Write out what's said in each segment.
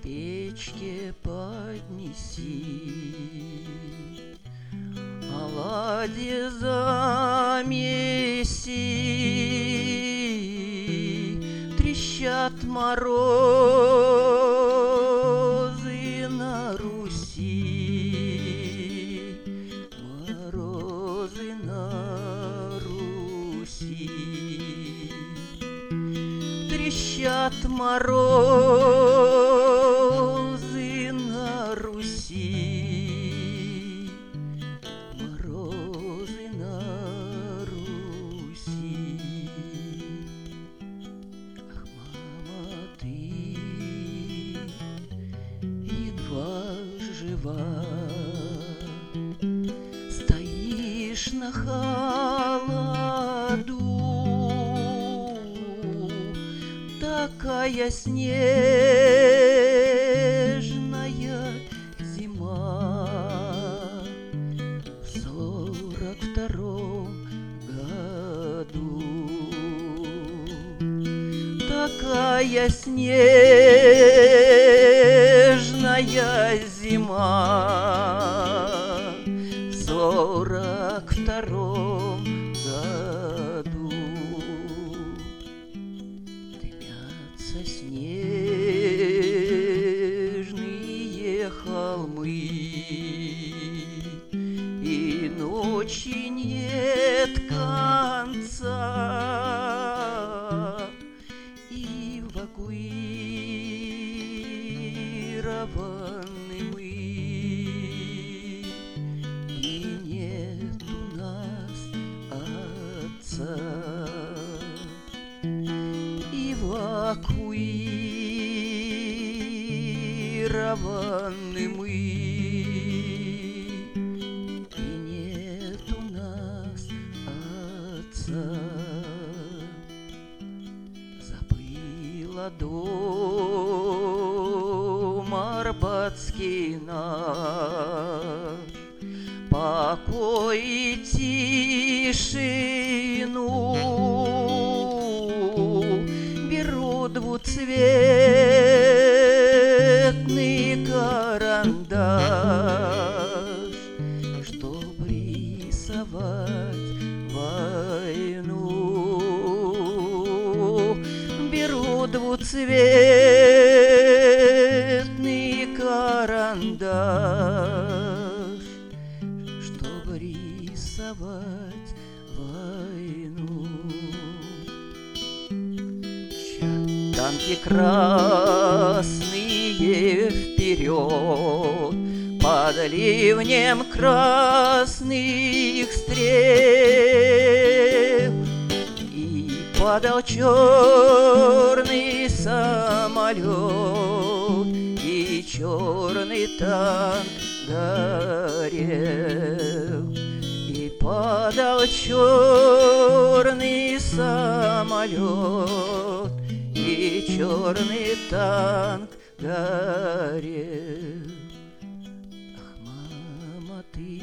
печке поднеси, оладьи замеси, трещат морозы на Руси, морозы на Руси. Трещат морозы на Руси, морозы на Руси. Ах, мама, ты едва жива, стоишь на холоду, такая снежная зима в 42-м году. Такая снежная зима в 42-м году. Снежные холмы, и ночи нет конца, эвакуированы мы, и нет у нас отца. Эвакуированы мы, и нет у нас отца. Забыла дом арбатский наш, покой и тишину. Беру двуцветный карандаш, чтоб рисовать войну. Беру двуцветный карандаш, чтоб рисовать войну. Танки красные вперед, под ливнем красных стрел, и падал черный самолет, и черный танк горел. И падал черный самолет, и черный танк горел. Ах, мама, ты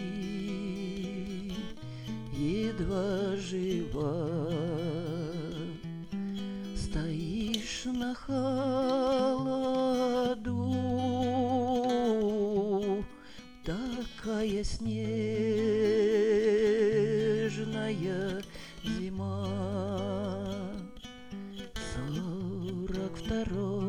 едва жива, стоишь на холоду, такая снежная зима. 42-й